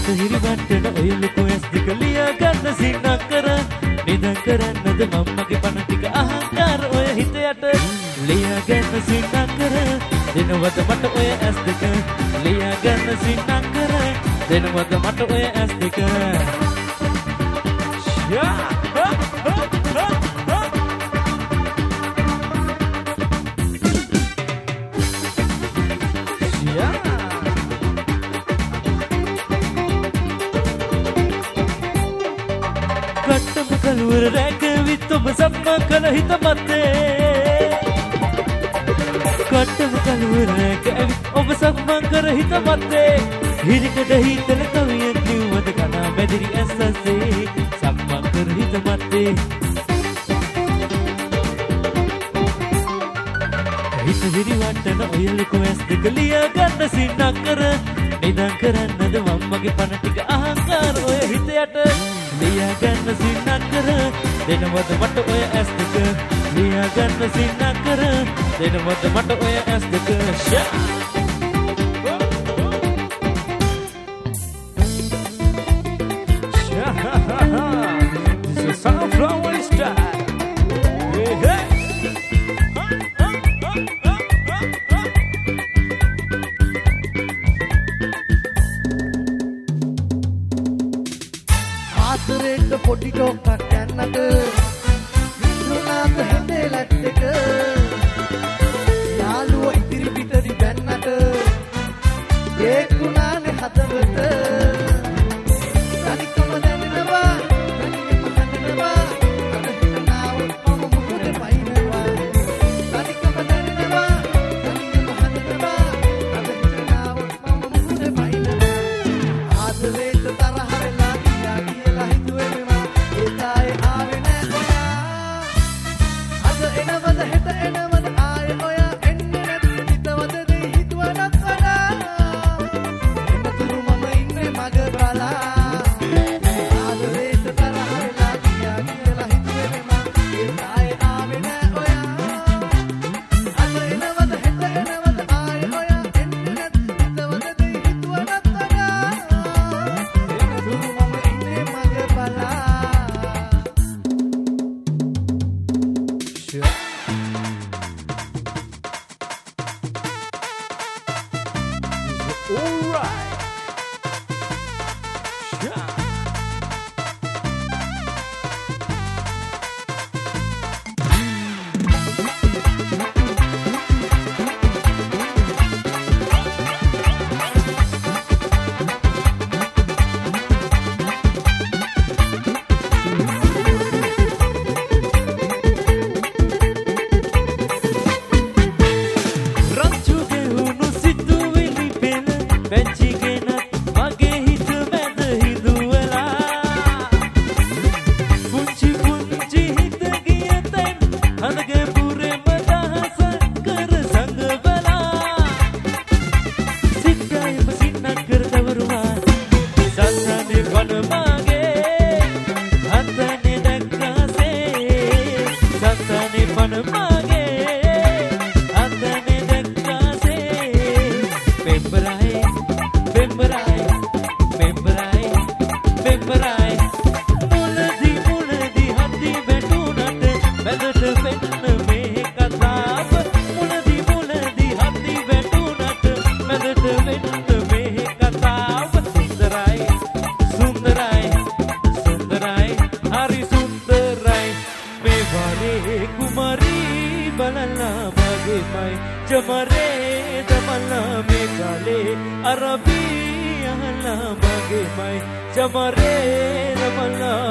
හිත හිරිවට්ටන ඔය ලොකු ඇස් දෙක ලියා ගන්න සින්නක් කර නිදන් කරන්නද මම්මගේ පණ ටික අහංකාර ඔය හිත යට ලියා ගන්න සින්නක් කර දෙනවද මට ඔය ඇස් දෙක ලියා ගන්න සින්නක් කර දෙනවද මට ඔය ඇස් දෙක කට්ටම කලවර රැකවිත් ඔබ සම්මා කළ හිත මතේ කට්ටම කලවර රැකවිත් ඔබ සම්මා කර හිත මතේ හිරිකඩ හිතල කවියෙන් කිව්වද කනා මැදිරි ඇස්සසේ සම්මා කර හිත මතේ හිත හිරිවට්ටන ඔය ලොකු ඇස් දෙක ලියා ගන්න සින්නක් කර නිදන් කරන්නද මම්මගේ පණ ටික අහංකාර ඔය හිත යට ලියා ගන්න සින්නක් කර දෙනවද මට ඔය ඇස් දෙක ලියා ගන්න සින්නක් කර දෙනවද මට ඔය ඇස් දෙක This is Sunflower Style. Hey, hey. ආතරේට පොඩි ඩොක්කක් යන්නට විඳුනාත හැදේ ලැට්ටක යාළුව ඉදිරි පිටරි බැන්නට ඒකුණානේ හදවත තනිකම දැනෙනවා තනිකම හදනවා අද හිතනාවොත් මම මුහුද පයින්නවා තනිකම දැනෙනවා තනිකම හදනවා අද හිතනාවොත් මම මුහුද පයින්නවා ආතරේට තරහ වෙලා කියලා හිතුවේ මෙවා ඒතායේ ආවේ නෑ ඔයා අද එනවද හෙට එනවද ආයේ ඔයා එන්නේ නැති හිතවද දෙයි හිතුවනත් වඩා එනතුරු මම ඉන්නේ මග බලා ආදරේට තරහ වෙලා කියලා හිතුවේ මෙවා ඒතායේ ආවේ නෑ ඔයා අද එනවද හෙට එනවද ආයේ ඔයා එන්නේ නැති හිතවද දෙයි හිතුවනත් වඩා එනතුරු මම ඉන්නේ මග බලා All right. Yeah. රංචුගේ හුණු සිතුවිලි පෙළ වැච්චිගෙන මගේ හිත මැද හිදුවලා පුංචි පුංචි හිත ගිය තැන් හදගේ පුරෙම දහස කර සංගවලා සිත්කයම සින්නක් කර දවරුවා සසනේ වන මාගේ හතනේ දැක්කාසේ සසනේ වන මාගේ හතනේ දැක්කාසේ පෙම්බරයි පෙම්බරයි පෙම්බරයි පෙම්බරයි මුලදී හති වැටුණට මැදට වෙන්න මේ කතාව මුලදී හති වැටුණට මැදට වෙන්න මේ කතාව සුන්දරයි සුන්දරයි සුන්දරයි හරි සුන්දරයි මේ වනේ කුමරී බලලා මගේමයි ජමරේ දමලා මේ කාලේ අරබී අහලා මගේමයි ජමරේ දමලා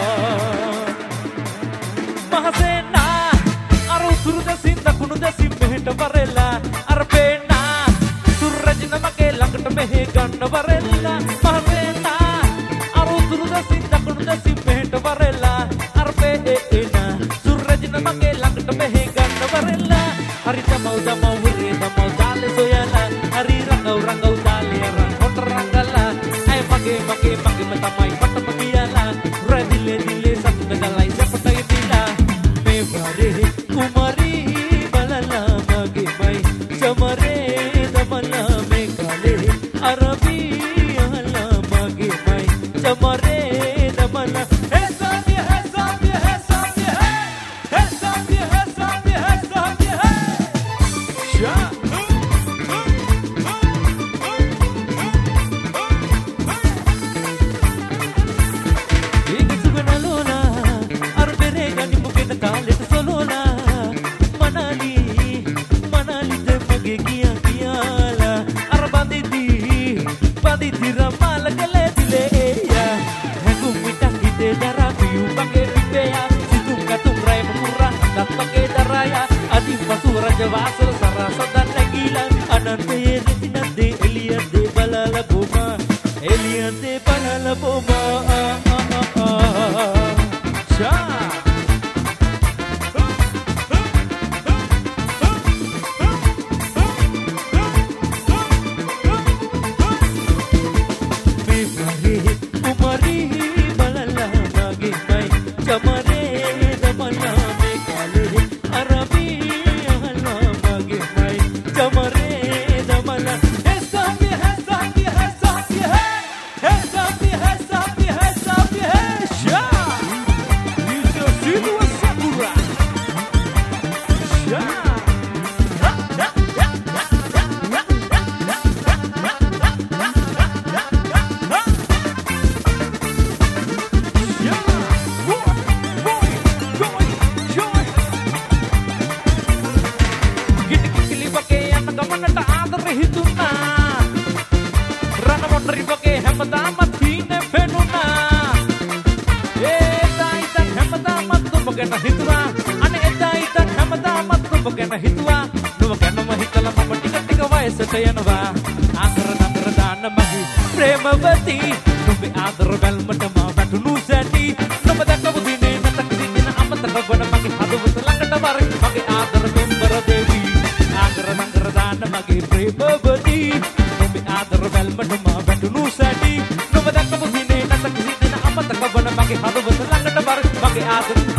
මහසේනා අර උතුරු දෙසින් දකුණු දෙසින් මෙහෙට වරෙලා අර පේනා සුරජින මගේ ළඟට මෙහෙ ගන්න වරෙලා මහසේනා අර උතුරු දෙසින් දකුණු දෙසින් මෙහෙට වරෙලා අර පේනා සුරජින මගේ ළඟට මෙහෙ ගන්න වරෙලා hari damau damau huri damau dale soyala hari rangau rangau dale rangkot ranggala ay mage mage mage matamai mata magiyala radile dile satu dagalai sepatai dila me bare kumari balala mage mai chamare damala me kale arabi ala mage මගේ කියා කියලා අර බඳිති රමාල කලේ දිලේ හැඟුම් මිටක් හිතේ දරා පියු මගේ පිපේ සිතුම් කතුම් රය මුරා දත් මගේ දරායා අදි පසු රජ වාසල සරසද නැගීලා අනන්තයේ රෙසිනද්දේ එළියද්දේ බලල බොමා එළියද්දේ බලල බොමා ෂා යනවා ආකර නතර දාන්න මගේ ප්‍රේමවති නුඹේ ආදර බැල්මට මා වැටුණු සැටි නුඹ දැකපු දිනේ නැතක දින අමතක වන මගේ හදවත ළඟට වරි මගේ ආදර පෙම්බර දෙවි ආකර නතර දාන්න මගේ ප්‍රේමවති නුඹේ ආදර බැල්මට මා වැටුණු සැටි නුඹ දැකපු දිනේ නැතක දින අමතක වන මගේ හදවත ළඟට වරි මගේ ආදර